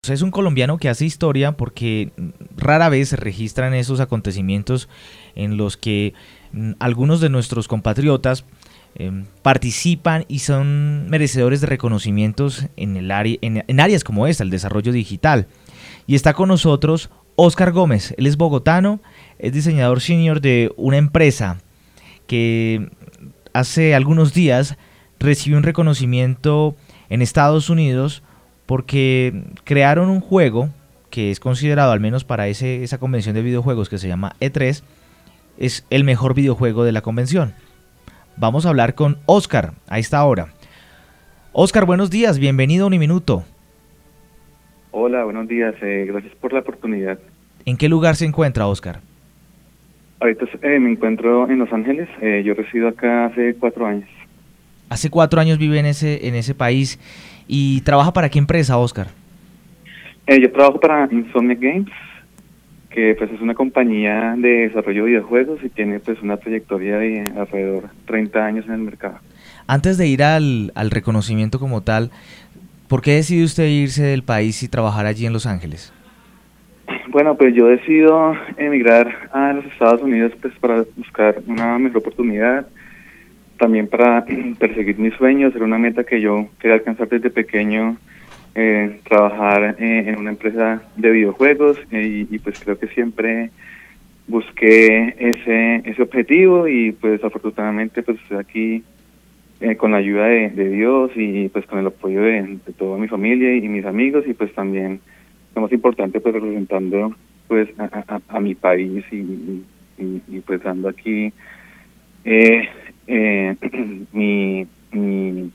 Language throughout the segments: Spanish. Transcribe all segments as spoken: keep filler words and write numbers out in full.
Es un colombiano que hace historia porque rara vez se registran esos acontecimientos en los que mm, algunos de nuestros compatriotas eh, participan y son merecedores de reconocimientos en, el área, en, en áreas como esta, el desarrollo digital. Y está con nosotros Óscar Gómez. Él es bogotano, es diseñador senior de una empresa que hace algunos días recibió un reconocimiento en Estados Unidos porque crearon un juego que es considerado, al menos para ese, esa convención de videojuegos que se llama E tres, es el mejor videojuego de la convención. Vamos a hablar con Óscar a esta hora. Óscar, buenos días, bienvenido a Uniminuto. Hola, buenos días, eh, gracias por la oportunidad. ¿En qué lugar se encuentra, Óscar? Ahorita eh, me encuentro en Los Ángeles, eh, yo resido acá hace cuatro años. Hace cuatro años vive en ese, en ese país y trabaja para qué empresa, Óscar. Eh, yo trabajo para Insomniac Games, que pues es una compañía de desarrollo de videojuegos y tiene pues una trayectoria de alrededor de treinta años en el mercado. Antes de ir al, al reconocimiento como tal, ¿por qué decidió usted irse del país y trabajar allí en Los Ángeles? Bueno, pues yo decido emigrar a los Estados Unidos pues para buscar una mejor oportunidad, también para perseguir mis sueños. Era una meta que yo quería alcanzar desde pequeño, eh, trabajar eh, en una empresa de videojuegos eh, y, y pues creo que siempre busqué ese ese objetivo y pues afortunadamente pues estoy aquí eh, con la ayuda de, de Dios y pues con el apoyo de, de toda mi familia y mis amigos y pues también lo más importante pues representando pues a, a, a mi país y, y, y, y pues dando aquí eh, eh, mi, mi,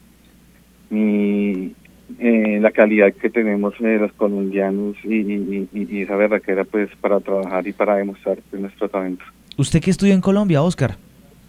mi eh, la calidad que tenemos eh, los colombianos y, y, y, y esa verdadera pues para trabajar y para demostrar pues, nuestro talento. ¿Usted qué estudió en Colombia, Óscar?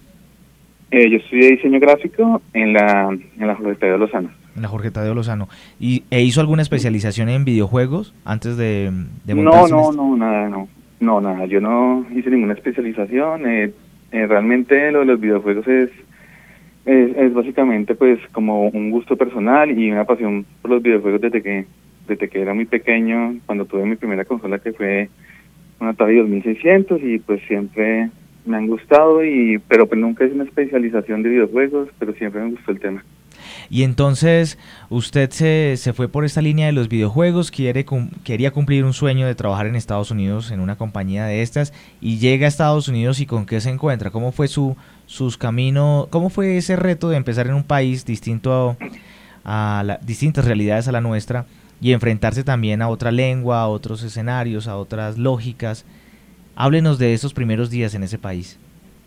Eh, yo estudié diseño gráfico en la en la Jorge Tadeo Lozano. En la Jorge Tadeo Lozano. ¿Y, ¿E hizo alguna especialización en videojuegos antes de, de No, montarse en no, este? no, nada, no, no, nada. Yo no hice ninguna especialización. Eh, eh, realmente lo de los videojuegos es, es es básicamente pues como un gusto personal y una pasión por los videojuegos desde que desde que era muy pequeño, cuando tuve mi primera consola que fue una Atari dos mil seiscientos y pues siempre me han gustado y pero pues nunca hice una especialización de videojuegos, pero siempre me gustó el tema. Y entonces usted se, se fue por esta línea de los videojuegos, quiere, cum- quería cumplir un sueño de trabajar en Estados Unidos en una compañía de estas y llega a Estados Unidos y ¿con qué se encuentra? ¿Cómo fue su sus caminos? ¿Cómo fue ese reto de empezar en un país distinto a, a la- distintas realidades a la nuestra y enfrentarse también a otra lengua, a otros escenarios, a otras lógicas? Háblenos de esos primeros días en ese país.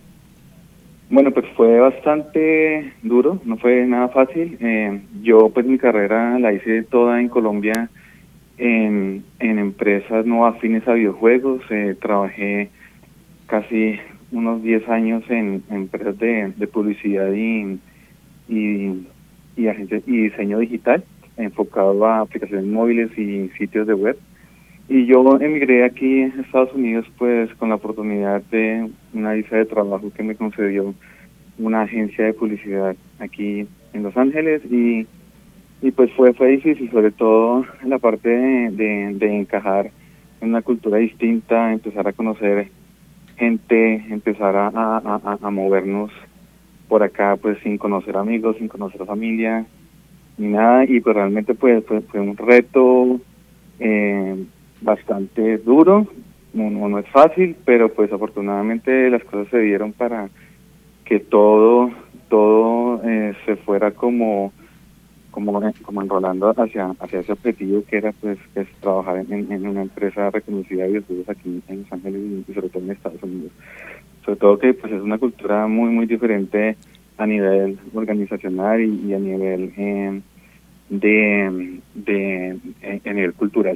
Bueno, pues fue bastante duro, no fue nada fácil. Eh, yo pues mi carrera la hice toda en Colombia en, en empresas no afines a videojuegos. Eh, trabajé casi unos diez años en, en empresas de, de publicidad y, y, y, agencias- y diseño digital enfocado a aplicaciones móviles y sitios de web. Y yo emigré aquí a Estados Unidos pues con la oportunidad de una visa de trabajo que me concedió una agencia de publicidad aquí en Los Ángeles y, y pues fue fue difícil, sobre todo en la parte de, de, de encajar en una cultura distinta, empezar a conocer gente, empezar a, a, a, a movernos por acá pues sin conocer amigos, sin conocer familia ni nada y pues realmente pues fue, fue un reto eh, bastante duro, no, no, no es fácil, pero pues afortunadamente las cosas se dieron para que todo todo eh, se fuera como como como enrolando hacia hacia ese objetivo que era pues es trabajar en, en una empresa reconocida de videojuegos aquí en Los Ángeles y sobre todo en Estados Unidos, sobre todo que pues es una cultura muy muy diferente a nivel organizacional y, y a nivel eh, de de eh, a nivel cultural.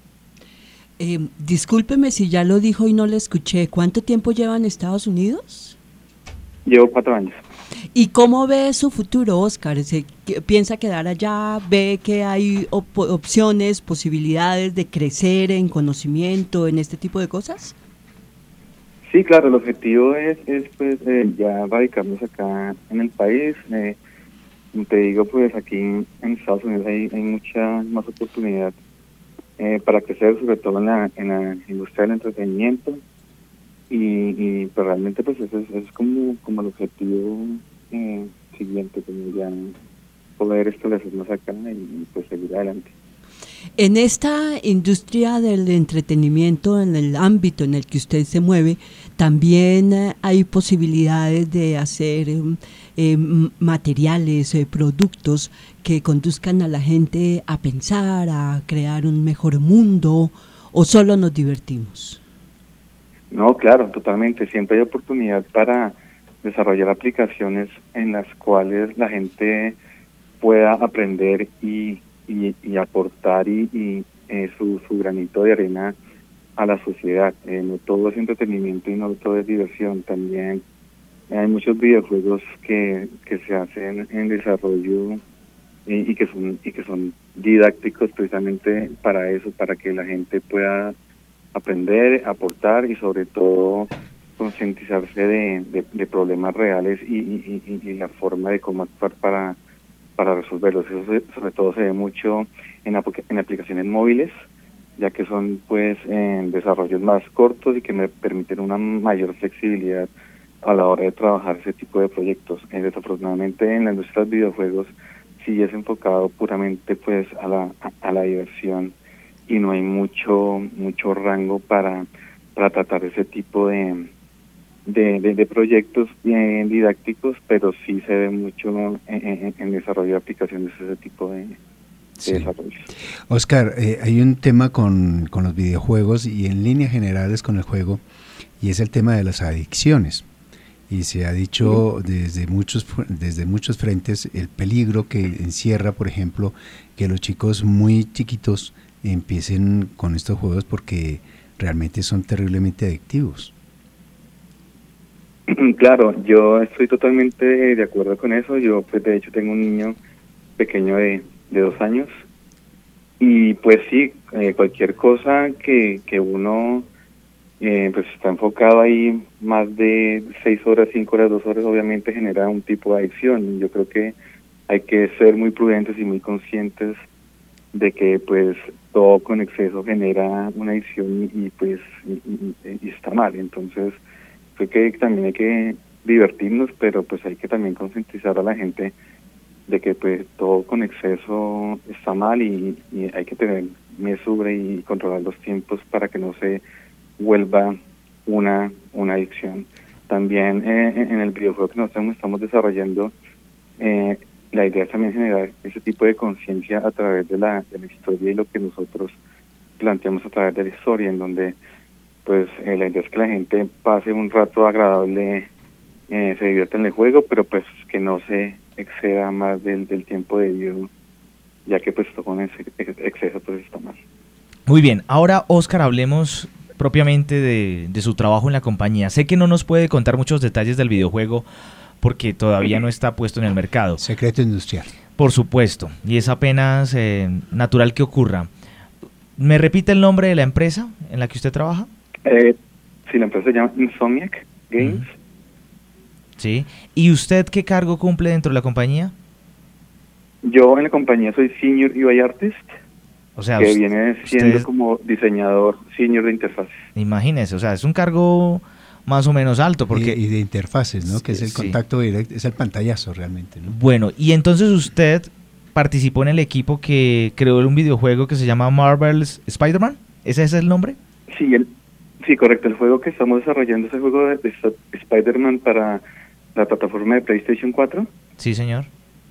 Eh, discúlpeme si ya lo dijo y no le escuché. ¿Cuánto tiempo lleva en Estados Unidos? Llevo cuatro años. ¿Y cómo ve su futuro, Óscar? ¿Se que- piensa quedar allá? ¿Ve que hay op- opciones, posibilidades de crecer en conocimiento, en este tipo de cosas? Sí, claro, el objetivo es, es pues eh, ya radicarnos acá en el país. Eh, como te digo, pues aquí en Estados Unidos hay, hay mucha más oportunidad eh, para crecer, sobre todo en la, en la industria del entretenimiento. Y, y pues realmente pues eso es, eso es como, como el objetivo eh, siguiente, como ya poder establecernos acá y, y pues seguir adelante. En esta industria del entretenimiento, en el ámbito en el que usted se mueve, también eh, hay posibilidades de hacer eh, materiales, eh, productos que conduzcan a la gente a pensar, a crear un mejor mundo, ¿o solo nos divertimos? No, claro, totalmente. Siempre hay oportunidad para desarrollar aplicaciones en las cuales la gente pueda aprender y Y, y aportar y, y eh, su, su granito de arena a la sociedad. Eh, no todo es entretenimiento y no todo es diversión. También hay muchos videojuegos que, que se hacen en desarrollo y, y que son y que son didácticos precisamente para eso, para que la gente pueda aprender, aportar y sobre todo concientizarse de, de, de problemas reales y, y, y, y la forma de cómo actuar para para resolverlos. Eso se, sobre todo se ve mucho en, en aplicaciones móviles, ya que son pues en desarrollos más cortos y que me permiten una mayor flexibilidad a la hora de trabajar ese tipo de proyectos. Eh, desafortunadamente en la industria de los videojuegos sí es enfocado puramente pues a la a, a la diversión y no hay mucho mucho rango para para tratar ese tipo de De, de, de proyectos bien didácticos, pero sí se ve mucho en, en, en desarrollo de aplicaciones, ese tipo de, de sí. desarrollos. Oscar, eh, hay un tema con, con los videojuegos y en líneas generales con el juego, y es el tema de las adicciones. Y se ha dicho sí. desde muchos desde muchos frentes el peligro que encierra, por ejemplo, que los chicos muy chiquitos empiecen con estos juegos porque realmente son terriblemente adictivos. Claro, yo estoy totalmente de acuerdo con eso. Yo, pues, de hecho, tengo un niño pequeño de, de dos años y, pues, sí, eh, cualquier cosa que, que uno, eh, pues, está enfocado ahí más de seis horas, cinco horas, dos horas, obviamente genera un tipo de adicción. Yo creo que hay que ser muy prudentes y muy conscientes de que, pues, todo con exceso genera una adicción y, y pues, y, y, y está mal. Entonces, creo que también hay que divertirnos, pero pues hay que también concientizar a la gente de que pues todo con exceso está mal y, y hay que tener mesura y controlar los tiempos para que no se vuelva una una adicción. También eh, en el videojuego que nosotros estamos desarrollando, eh, la idea es también generar ese tipo de conciencia a través de la, de la historia y lo que nosotros planteamos a través de la historia, en donde pues eh, la idea es que la gente pase un rato agradable, eh, se divierta en el juego, pero pues que no se exceda más del, del tiempo debido, ya que pues con ese exceso pues está mal. Muy bien, ahora Oscar, hablemos propiamente de, de su trabajo en la compañía. Sé que no nos puede contar muchos detalles del videojuego porque todavía no está puesto en el mercado. Secreto industrial. Por supuesto, y es apenas eh, natural que ocurra. ¿Me repite el nombre de la empresa en la que usted trabaja? Eh, sí, la empresa se llama Insomniac Games. Uh-huh. Sí. ¿Y usted qué cargo cumple dentro de la compañía? Yo en la compañía soy Senior U I Artist, o sea, que usted, viene siendo usted... como diseñador senior de interfaces. Imagínese, o sea, es un cargo más o menos alto. Porque Y, y de interfaces, ¿no? Que es el contacto sí. directo, es el pantallazo realmente, ¿no? Bueno, y entonces usted participó en el equipo que creó un videojuego que se llama Marvel's Spider-Man. ¿Ese es el nombre? Sí, el Sí, correcto. El juego que estamos desarrollando es el juego de, de Spider-Man para la plataforma de PlayStation cuatro. Sí, señor.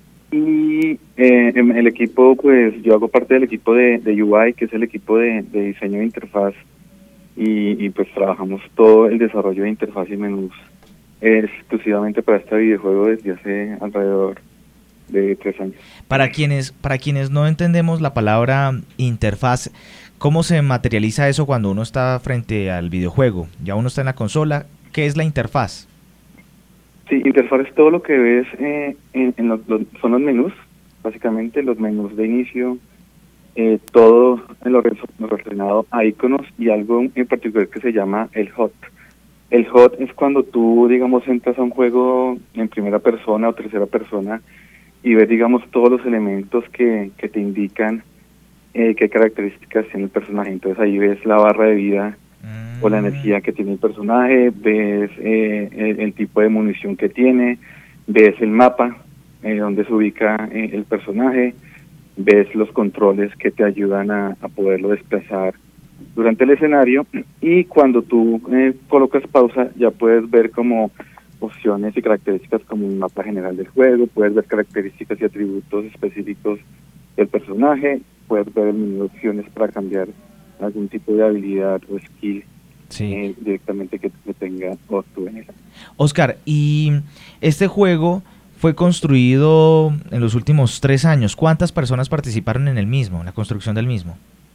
Y eh, en el equipo, pues yo hago parte del equipo de, de U I, que es el equipo de, de diseño de interfaz. Y, y pues trabajamos todo el desarrollo de interfaz y menús exclusivamente para este videojuego desde hace alrededor de tres años. Para quienes, para quienes no entendemos la palabra interfaz, ¿cómo se materializa eso cuando uno está frente al videojuego? Ya uno está en la consola. ¿Qué es la interfaz? Sí, interfaz es todo lo que ves eh, en, en los, los, son los menús, básicamente los menús de inicio, eh, todo en lo relacionado a iconos y algo en particular que se llama el H U D. El H U D es cuando tú, digamos, entras a un juego en primera persona o tercera persona y ves, digamos, todos los elementos que, que te indican eh, qué características tiene el personaje. Entonces ahí ves la barra de vida mm. o la energía que tiene el personaje, ves eh, el, el tipo de munición que tiene, ves el mapa eh, donde se ubica eh, el personaje, ves los controles que te ayudan a, a poderlo desplazar durante el escenario, y cuando tú eh, colocas pausa ya puedes ver como opciones y características como un mapa general del juego, puedes ver características y atributos específicos del personaje, puedes ver el menú de opciones para cambiar algún tipo de habilidad o skill sí. eh, directamente que, que tenga o tú en él. Oscar, y este juego fue construido en los últimos tres años. ¿Cuántas personas participaron en el mismo, en la construcción del mismo?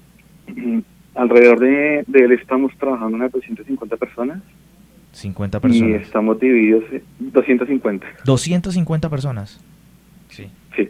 Alrededor de, de él estamos trabajando unas doscientas cincuenta personas. cincuenta personas. Y estamos divididos en doscientas cincuenta. doscientas cincuenta personas. Sí. Sí.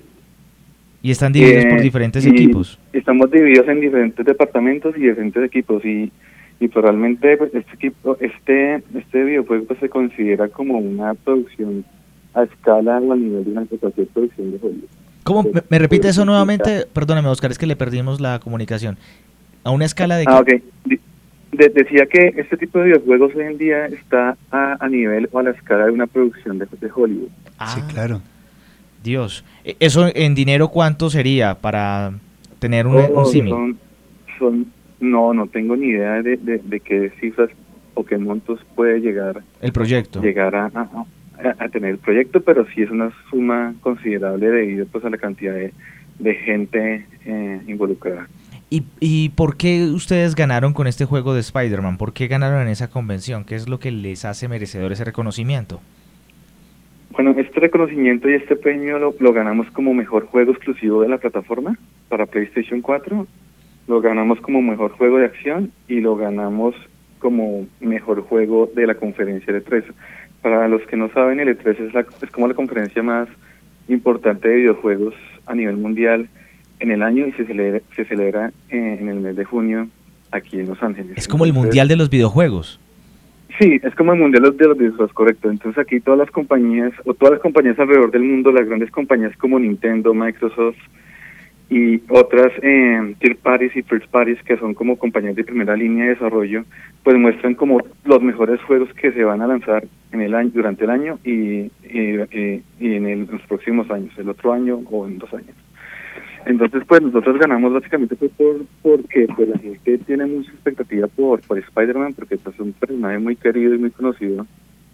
Y están divididos eh, por diferentes equipos. Estamos divididos en diferentes departamentos y diferentes equipos, y y pues realmente pues, este equipo, este este videojuego pues, se considera como una producción a escala o a nivel de una cualquier producción de Hollywood. ¿Cómo? ¿Me, me repite eso nuevamente? Perdóname, Oscar, es que le perdimos la comunicación. ¿A una escala de qué? Ah, ok. De, decía que este tipo de videojuegos hoy en día está a, a nivel o a la escala de una producción de, de Hollywood. Ah, sí, claro. Dios. ¿Eso en dinero cuánto sería para tener un, oh, un símil? Son, son, no, no tengo ni idea de, de, de qué cifras o qué montos puede llegar el proyecto. Llegar a, a, a tener el proyecto, pero sí es una suma considerable debido pues a la cantidad de, de gente eh, involucrada. ¿Y, ¿Y por qué ustedes ganaron con este juego de Spider-Man? ¿Por qué ganaron en esa convención? ¿Qué es lo que les hace merecedor ese reconocimiento? Bueno, este reconocimiento y este premio lo, lo ganamos como mejor juego exclusivo de la plataforma para PlayStation cuatro, lo ganamos como mejor juego de acción y lo ganamos como mejor juego de la conferencia E tres. Para los que no saben, el E tres es, la, es como la conferencia más importante de videojuegos a nivel mundial en el año y se celebra, se celebra eh, en el mes de junio aquí en Los Ángeles. Es como Entonces, el mundial de los videojuegos. Sí, es como el mundial de los videojuegos, correcto. Entonces aquí todas las compañías, o todas las compañías alrededor del mundo, las grandes compañías como Nintendo, Microsoft y otras eh, third parties y first parties que son como compañías de primera línea de desarrollo, pues muestran como los mejores juegos que se van a lanzar en el año, durante el año y, y, y, y en, el, en los próximos años, el otro año o en dos años. Entonces, pues nosotros ganamos básicamente pues, por porque pues la gente tiene mucha expectativa por, por Spider-Man, porque pues, es un personaje muy querido y muy conocido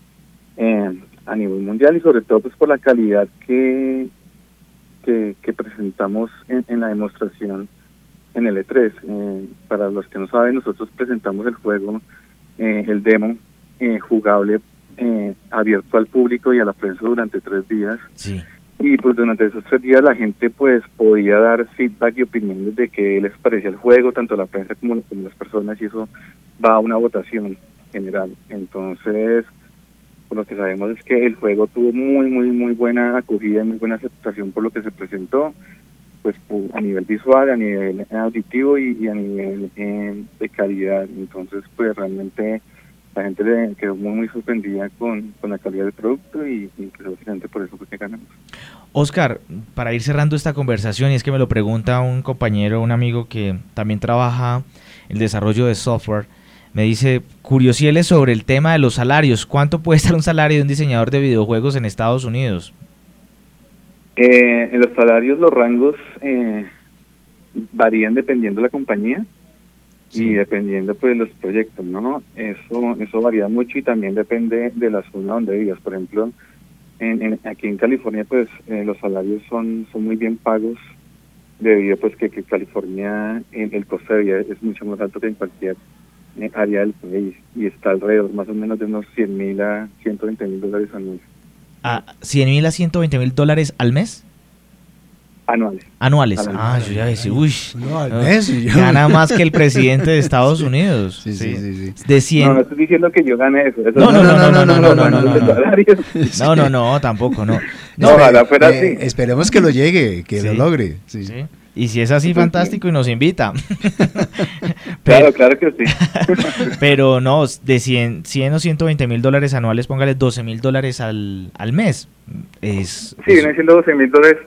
eh, a nivel mundial, y sobre todo pues por la calidad que que, que presentamos en, en la demostración en el E tres. Eh, para los que no saben, nosotros presentamos el juego, eh, el demo, eh, jugable, eh, abierto al público y a la prensa durante tres días. Sí. Y pues durante esos tres días la gente pues podía dar feedback y opiniones de qué les parecía el juego, tanto la prensa como, como las personas, y eso va a una votación general. Entonces, por lo que sabemos es que el juego tuvo muy, muy, muy buena acogida y muy buena aceptación por lo que se presentó, pues a nivel visual, a nivel auditivo y, y a nivel eh, de calidad. Entonces, pues realmente la gente le quedó muy, muy sorprendida con, con la calidad del producto y, y precisamente por eso fue que ganamos. Oscar, para ir cerrando esta conversación, y es que me lo pregunta un compañero, un amigo que también trabaja en el desarrollo de software, me dice, curiosieles sobre el tema de los salarios. ¿Cuánto puede estar un salario de un diseñador de videojuegos en Estados Unidos? Eh, en los salarios, los rangos eh, varían dependiendo de la compañía. Sí. Y dependiendo pues de los proyectos, ¿no? Eso eso varía mucho y también depende de la zona donde vivas. Por ejemplo, en, en aquí en California pues eh, los salarios son son muy bien pagos debido pues que, que California el, el costo de vida es mucho más alto que en cualquier eh, área del país y está alrededor más o menos de unos cien mil a ciento veinte mil dólares anuales. ¿A cien mil a ciento veinte mil dólares al mes? Anuales. Anuales. Ah, yo ya decía, uy, no, al mes, yo... gana más que el presidente de Estados Unidos. Sí, sí, sí, sí. De cien. No, no estoy diciendo que yo gane eso. eso no, no, no, no, no, no, no, no, no, no, no, no, no, no, tampoco, no. No, ojalá fuera eh, así. Esperemos que lo llegue, que sí. lo logre. Sí. Sí. Y si es así, fantástico, y nos invita. Pero, claro, claro que sí. Pero no, de cien, cien o ciento veinte mil dólares anuales, póngale doce mil dólares al, al mes. Es, sí, viene siendo doce mil dólares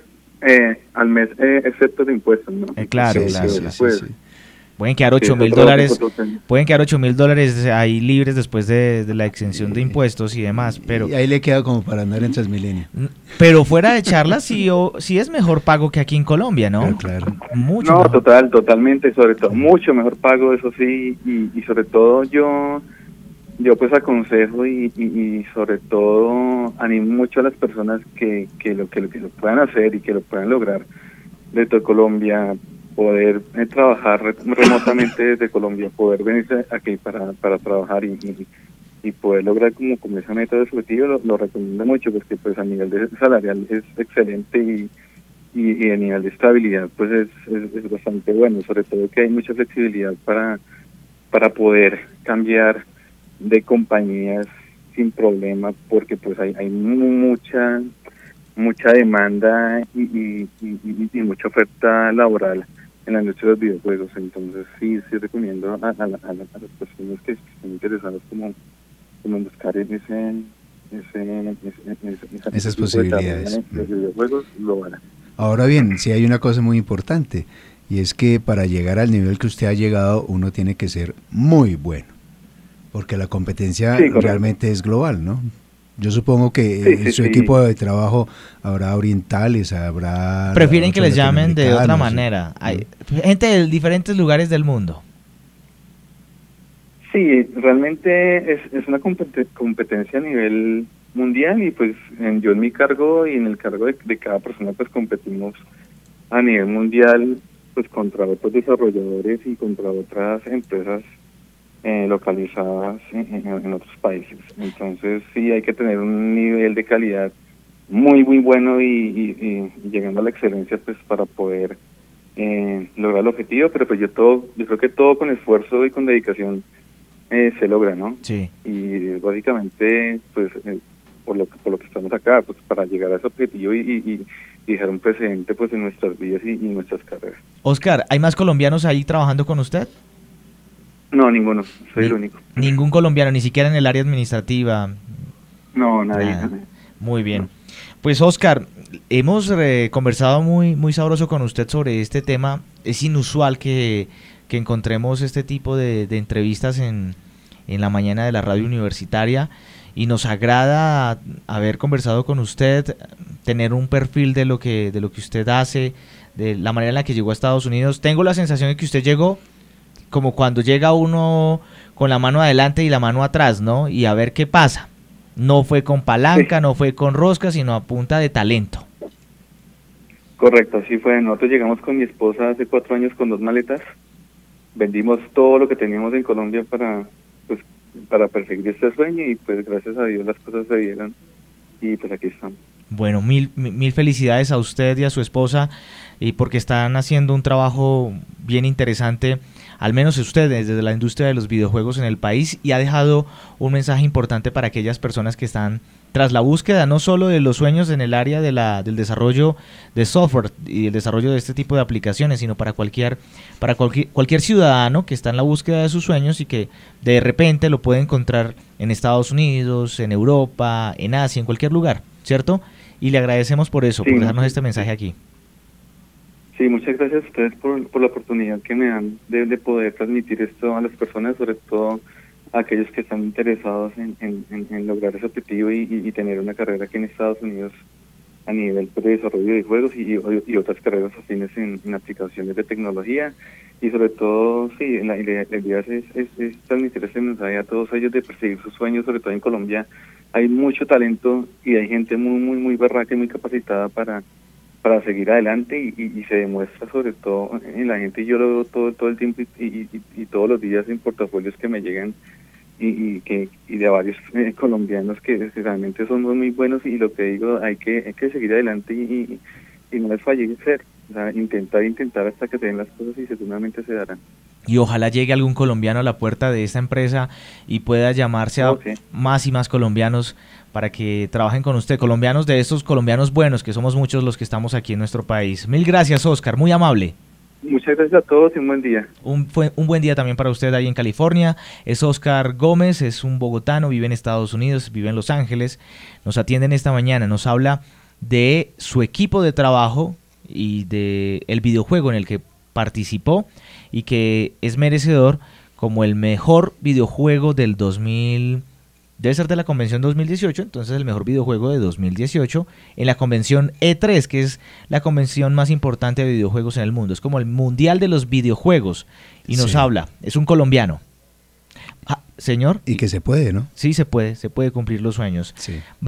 Eh, al mes, eh, excepto de impuestos, ¿no? Eh, claro, Sí, claro. sí, claro. sí, Pues, sí. Pueden quedar sí, ocho es mil otro- dólares, otro tema. pueden quedar ocho mil dólares ahí libres después de, de la exención de impuestos y demás, pero Y ahí le queda como para andar en Transmilenio. pero fuera de charlas sí, o, sí es mejor pago que aquí en Colombia, ¿no? Pero claro. Mucho No, mejor. total, totalmente, sobre todo, mucho mejor pago, eso sí, y, y sobre todo yo, yo pues aconsejo y, y, y sobre todo animo mucho a las personas que, que, lo, que, lo, que lo puedan hacer y que lo puedan lograr desde Colombia, poder eh, trabajar re- remotamente desde Colombia, poder venirse aquí para, para trabajar y, y, y poder lograr como, como esa meta de objetivo, lo, lo recomiendo mucho, porque pues a nivel de salarial es excelente y y, y a nivel de estabilidad pues es, es, es bastante bueno, sobre todo que hay mucha flexibilidad para para poder cambiar de compañías sin problema, porque pues hay, hay mucha mucha demanda y, y, y, y mucha oferta laboral en la industria de los videojuegos. Entonces sí, sí recomiendo a, a, a, a las personas que estén interesadas como, como en buscar ese, ese, ese, ese esa, Esas ese posibilidades. de los videojuegos, lo harán. Ahora bien, sí hay una cosa muy importante, y es que para llegar al nivel que usted ha llegado, uno tiene que ser muy bueno, porque la competencia Sí, correcto. realmente es global, ¿no? Yo supongo que Sí, en sí, su sí. equipo de trabajo habrá orientales, habrá... Prefieren que otros les llamen de otra latinoamericanos. manera. Hay gente de diferentes lugares del mundo. Sí, realmente es, es una compet- competencia a nivel mundial y pues en, yo en mi cargo y en el cargo de, de cada persona pues competimos a nivel mundial pues contra otros desarrolladores y contra otras empresas eh, localizadas en, en, en otros países. Entonces sí hay que tener un nivel de calidad muy muy bueno y, y, y llegando a la excelencia pues para poder eh, lograr el objetivo, pero pues yo todo, yo creo que todo con esfuerzo y con dedicación eh, se logra, ¿no? Sí. Y básicamente pues eh, por lo que por lo que estamos acá, pues para llegar a ese objetivo y, y, y dejar un precedente pues en nuestras vidas y, y nuestras carreras. Oscar, ¿hay más colombianos ahí trabajando con usted? No, ninguno, soy Ni- el único. Ningún colombiano, ni siquiera en el área administrativa. No, nadie. Nada. Muy bien. Pues Oscar, hemos eh, conversado muy, muy sabroso con usted sobre este tema. Es inusual que, que encontremos este tipo de, de entrevistas en, en la mañana de la radio universitaria y nos agrada haber conversado con usted, tener un perfil de lo que, de lo que usted hace, de la manera en la que llegó a Estados Unidos. Tengo la sensación de que usted llegó como cuando llega uno con la mano adelante y la mano atrás, ¿no? Y a ver qué pasa. No fue con palanca, Sí. no fue con rosca, sino a punta de talento. Correcto, así fue. Nosotros llegamos con mi esposa hace cuatro años con dos maletas. Vendimos todo lo que teníamos en Colombia para pues para perseguir este sueño y pues gracias a Dios las cosas se dieron y pues aquí estamos. Bueno, mil, mil felicidades a usted y a su esposa y porque están haciendo un trabajo bien interesante, al menos ustedes desde la industria de los videojuegos en el país, y ha dejado un mensaje importante para aquellas personas que están tras la búsqueda no solo de los sueños en el área de la, del desarrollo de software y el desarrollo de este tipo de aplicaciones, sino para cualquier, para cualquier, cualquier ciudadano que está en la búsqueda de sus sueños y que de repente lo puede encontrar en Estados Unidos, en Europa, en Asia, en cualquier lugar, ¿cierto? Y le agradecemos por eso, Sí, por dejarnos sí. este mensaje aquí. Sí, muchas gracias a ustedes por, por la oportunidad que me dan de, de poder transmitir esto a las personas, sobre todo a aquellos que están interesados en, en, en, en lograr ese objetivo y, y, y tener una carrera aquí en Estados Unidos a nivel pues, de desarrollo de juegos y, y otras carreras afines en, en aplicaciones de tecnología. Y sobre todo, sí, la, la idea es, es, es transmitir ese mensaje a todos ellos de perseguir sus sueños, sobre todo en Colombia. Hay mucho talento y hay gente muy, muy, muy barraca y muy capacitada para para seguir adelante y, y, y se demuestra sobre todo en la gente. Yo lo veo todo todo el tiempo y, y, y, y todos los días en portafolios que me llegan y, y que y de varios eh, colombianos que realmente son muy buenos, y lo que digo, hay que hay que seguir adelante y, y, y no les fallecer, o sea, intentar intentar hasta que se den las cosas y seguramente se darán. Y ojalá llegue algún colombiano a la puerta de esta empresa y pueda llamarse a Okay. más y más colombianos para que trabajen con usted, colombianos de estos colombianos buenos, que somos muchos los que estamos aquí en nuestro país. Mil gracias, Oscar, muy amable. Muchas gracias a todos y un buen día. Un, fue un buen día también para usted ahí en California. Es Oscar Gómez, es un bogotano, vive en Estados Unidos, vive en Los Ángeles. Nos atienden esta mañana, nos habla de su equipo de trabajo y de el videojuego en el que participó y que es merecedor como el mejor videojuego del dos mil, debe ser de la convención dos mil dieciocho, entonces el mejor videojuego de dos mil dieciocho en la convención E tres, que es la convención más importante de videojuegos en el mundo, es como el mundial de los videojuegos, y nos Sí. habla, es un colombiano. Ah, señor. Y que se puede, ¿no? Sí, se puede, se puede cumplir los sueños. Sí.